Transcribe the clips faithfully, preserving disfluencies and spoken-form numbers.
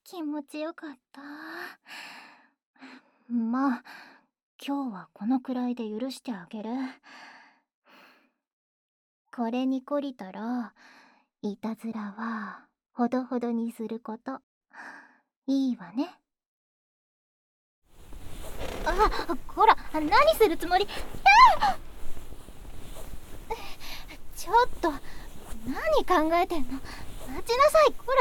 気持ちよかった。まあ、今日はこのくらいで許してあげる。これに懲りたら、いたずらはほどほどにすること。いいわね。あ、こら、何するつもり？ちょっと、何考えてんの？待ちなさい、こら。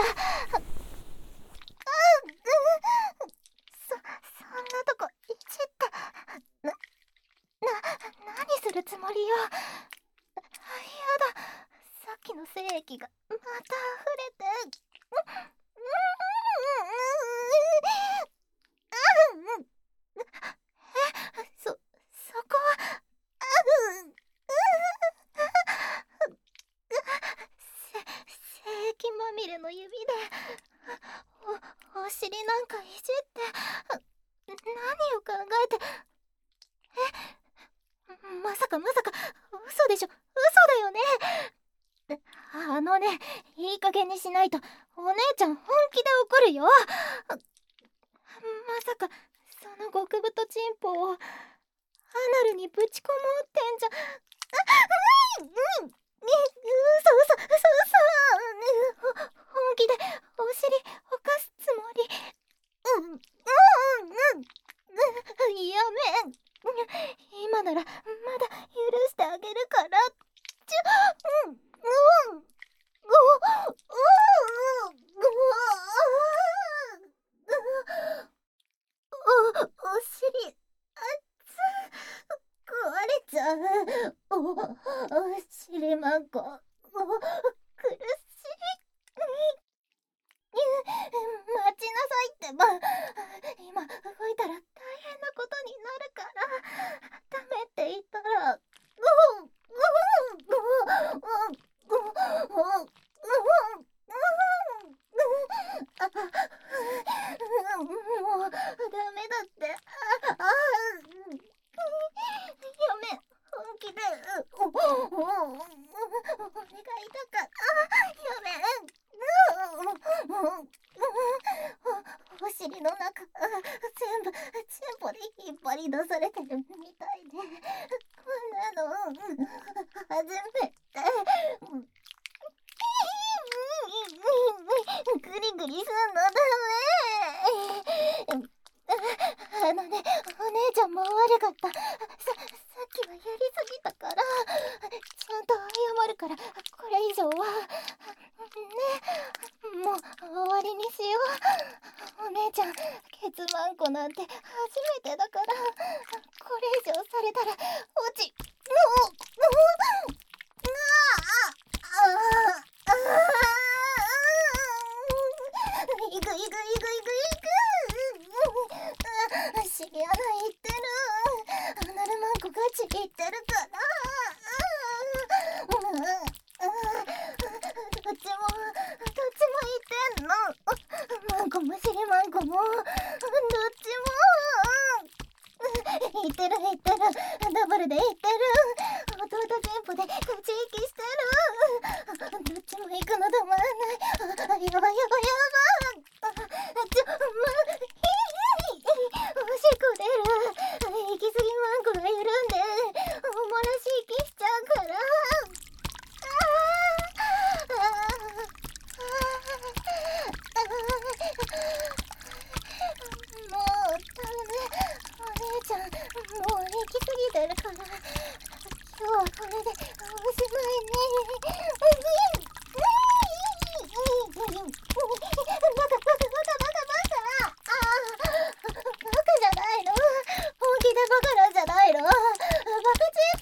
そ、そんなとこいじって。な、な、何するつもりよ。やだ、さっきの精液がまた溢れて。え、そ、そこは、せ、精液まみれの指で、お、お尻なんかいじって、何を考えて、え、まさかまさか、嘘でしょ、嘘だよね。あのね、いい加減にしないと、お姉ちゃん本気で怒るよ。まさか、その極太チンポを、アナルにぶち込もうってんじゃ、あ、うん、うん、う、嘘嘘、嘘嘘、本気でお尻をかすつもり。うん、うん、うん、うん、やめん。今ならまだ許してあげるから。ちょ、うん、うん、お、お、お、お、お尻、あっつ、壊れちゃう。お、お尻まんこ、お、苦しい。待ちなさいってば。今動いたら大変なことになるから。ダメって言ったら、うううううううもうダメだって。ああ、やめ、本気で。おおおお願いだから。やめ。お尻の中全部チンポで引っ張り出されてるみたいで、こんなの初めて。グリグリすんのダメ。あのね、お姉ちゃんも悪かった。さ、さっきはやりすぎたから、ちゃんと謝るから、これ以上はね、もう終わりにしよう。お姉ちゃん、ケツマンコなんて初めてだから、これ以上されたら落ち、もう、もう、うわあ、ああ、いくいくいくいくいく。シリアナ言ってる。アナルマンコガチ言ってるから。どっちも、どっちも言ってんの。マンコもシリマンコも、どっちも。言ってる言ってる。ダブルで言ってる。弟チンポでガチ息してる。どっちも行くの止まらない。やばいやばいやばい。ちょ、ま、おしっこ出る。行き過ぎマンコが緩んでおもらし息しちゃうから。もうダメ。お姉ちゃんもう行き過ぎてるから、今日はこれでおしまいね。バカバカバカバカバカ。ああ、バカじゃないの。本気でバカなんじゃないの。バカチン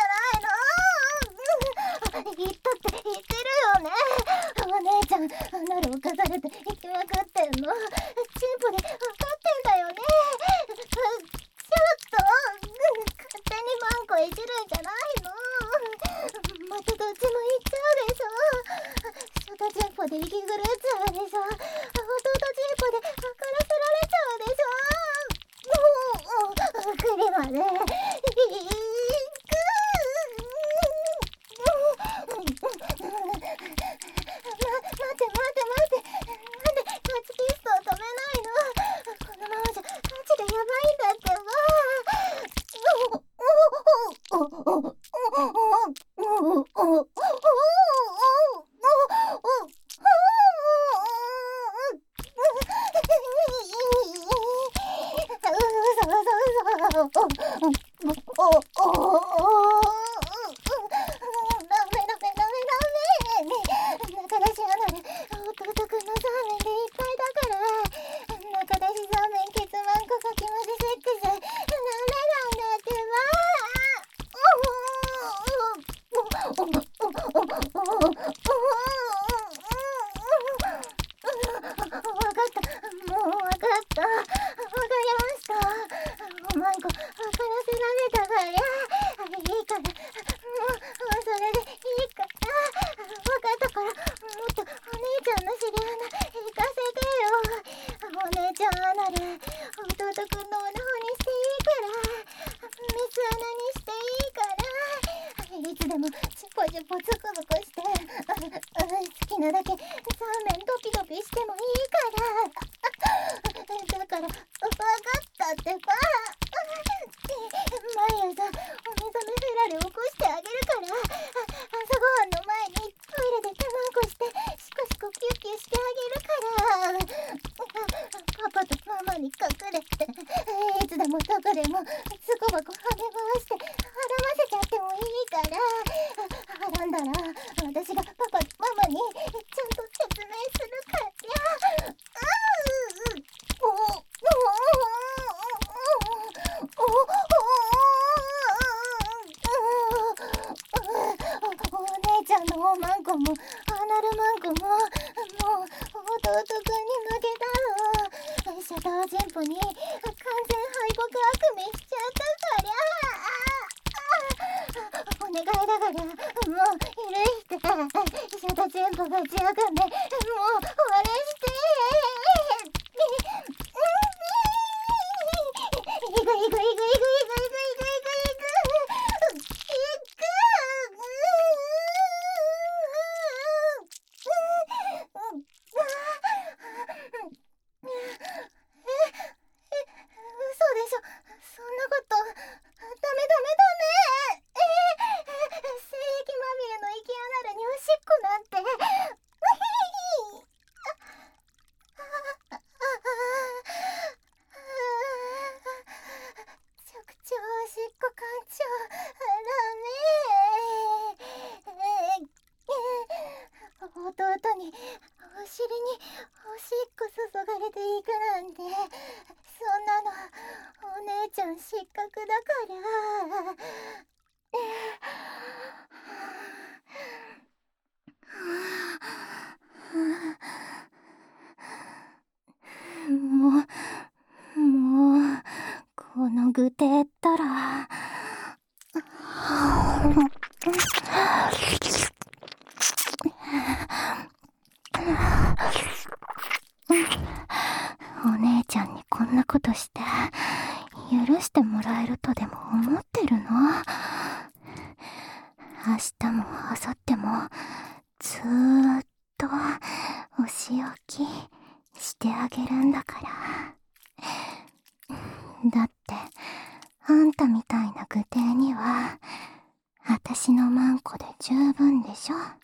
ポなんじゃないの。言ったって言ってるよね。お姉ちゃん、アナルをかされて行きまくってんの。チンポで分かってんだよね。ちょっと、勝手にマンコいじるんじゃないの。またどっちも行っちゃうでしょ。ショタチンポで息狂っちゃうでしょ。弟チンポで分からせられちゃうでしょ。もう、国まで行く。ま、待って待って待って。なんでマチピストを止めピしてもいいからだから分かったってば。毎朝お目覚めフェラレ起こしてあげるから、朝ごはんの前にトイレで手まんこしてシコシコキュッキュしてあげるから、パパとママに隠れていつでもどこでもすこばこ跳ね回してはらませちゃってもいいから、はらんだら私がパパとママにちゃんと説明するから。うん、おおおお姉ちゃんのおまんこもアナルマンコももう弟くんに負けたの。シャドウジャンプに完全敗北悪夢しちゃったから、お願いだからもう許して。シャドウジャンプがちあがめもう終わらしていくいくいくいくいくいくいくいくいくいくいく嘘でしょ、そんなこと。ダメダメダメ。えー、精液まみれの池アナルにおしっこなんて。直腸おしっこ干潮ダメ。弟にお尻におしっこ注がれていくなんて、そんなのお姉ちゃん失格だから。もうもうこの具てったらお姉ちゃんにこんなことして許してもらえるとでも思ってるの？明日も明後日もずーっとお仕置きしてあげるんだから。だってあんたみたいな具体には私のマンコで十分でしょ。